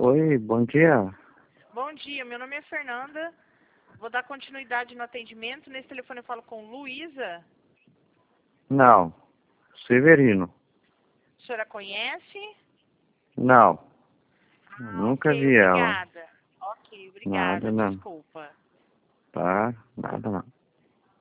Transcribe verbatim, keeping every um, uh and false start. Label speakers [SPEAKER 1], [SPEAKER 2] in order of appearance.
[SPEAKER 1] Oi, bom dia.
[SPEAKER 2] Bom dia, meu nome é Fernanda. Vou dar continuidade no atendimento. Nesse telefone eu falo com Luísa.
[SPEAKER 1] Não, Severino.
[SPEAKER 2] A senhora conhece?
[SPEAKER 1] Não,
[SPEAKER 2] Ah,
[SPEAKER 1] nunca
[SPEAKER 2] ok,
[SPEAKER 1] vi ela.
[SPEAKER 2] obrigada. Ok,
[SPEAKER 1] Nada,
[SPEAKER 2] obrigada,
[SPEAKER 1] não.
[SPEAKER 2] desculpa.
[SPEAKER 1] Tá, nada não.